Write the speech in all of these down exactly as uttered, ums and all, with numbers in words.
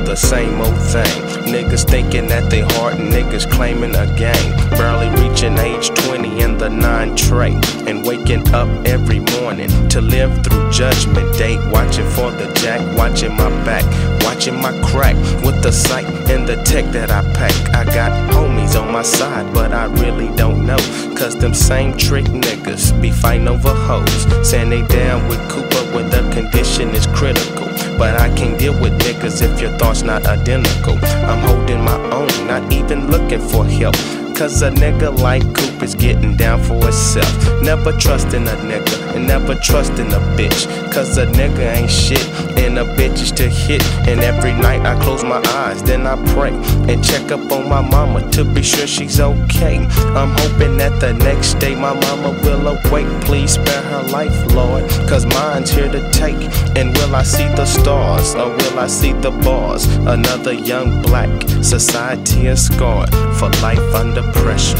the same old thing. Niggas thinking that they hard, niggas claiming a gang. Barely reaching age twenty in the nine tray, and waking up every morning to live through judgment day. Watching for the jack, watching my back, watching my crack with the sight and the tech that I pack. I got homies on my side, but I really don't know, cause them same trick niggas be fighting over hoes, saying they down with Cooper when the condition is critical. But I can't deal with niggas if your thoughts not identical. I'm holding my own, not even looking for help, cause a nigga like Coop is getting down for himself. Never trusting a nigga and never trusting a bitch, cause a nigga ain't shit and a bitch is to hit. And every night I close my eyes, then I pray and check up on my mama to be sure she's okay. I'm hoping that the next day my mama will awake. Please spare her life, Lord, cause mine's here to take. And will I see the stars or will I see the bars? Another young black society is scarred for life under pressure.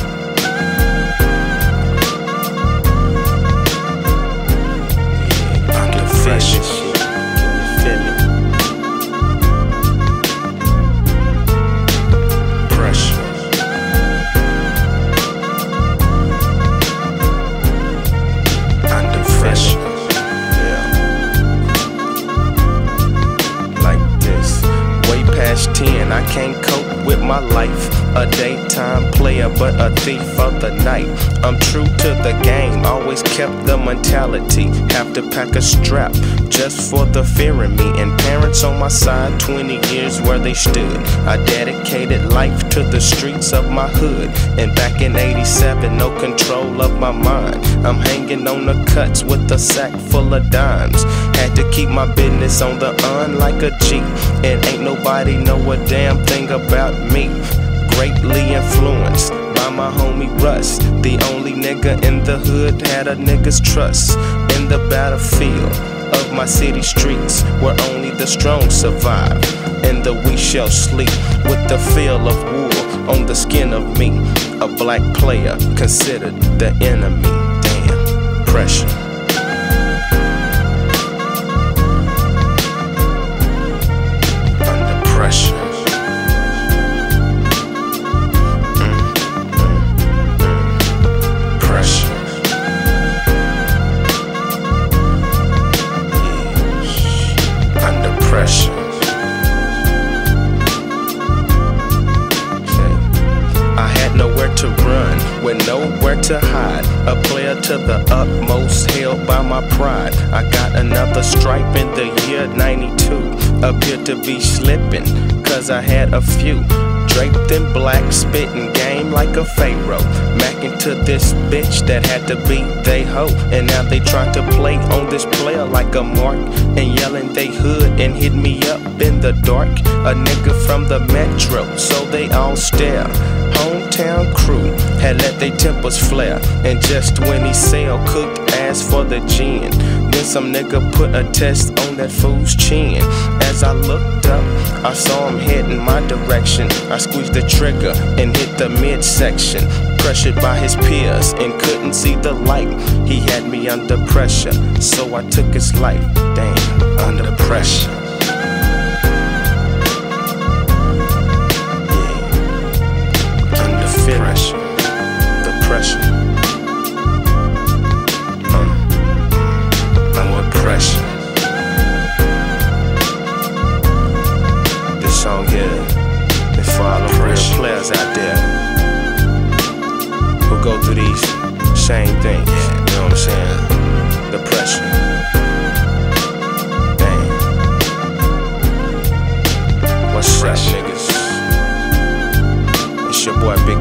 Yeah, under pressure. Feel it? Pressure. Under pressure. Yeah. Like this. Way past ten, I can't cope with my life. A daytime player, but a thief of the night. I'm true to the game, always kept the mentality. Have to pack a strap just for the fear in me. And parents on my side, twenty years where they stood. I dedicated life to the streets of my hood. And back in eighty-seven, no control of my mind. I'm hanging on the cuts with a sack full of dimes. Had to keep my business on the un like a G. And ain't nobody know a damn thing about me. Greatly influenced by my homie Russ, the only nigga in the hood had a nigga's trust. In the battlefield of my city streets, where only the strong survive, and the weak shall sleep with the feel of war on the skin of me. A black player considered the enemy. Damn, pressure. Under pressure. Pressure. I had nowhere to run, with nowhere to hide. A player to the utmost, held by my pride. I got another stripe in the year ninety-two. Appeared to be slipping, cause I had a few. Draped in black, spitting game like a pharaoh. Macking to this bitch that had to be they hoe. And now they try to play on this player like a mark, and yelling they hood and hit me up in the dark. A nigga from the metro, so they all stare. Hometown crew had let they tempers flare. And just when he sell cooked ass for the gin, then some nigga put a test on that fool's chin. As I looked up, I saw him heading my direction. I squeezed the trigger and hit the midsection. Pressured by his peers and couldn't see the light. He had me under pressure, so I took his life. Damn, under pressure. Yeah, under pressure. The pressure. Uh, under pressure. This song here is for all the real players out there who go through these same things, you know what I'm saying? The pressure. Damn. What's up, niggas? It's your boy Big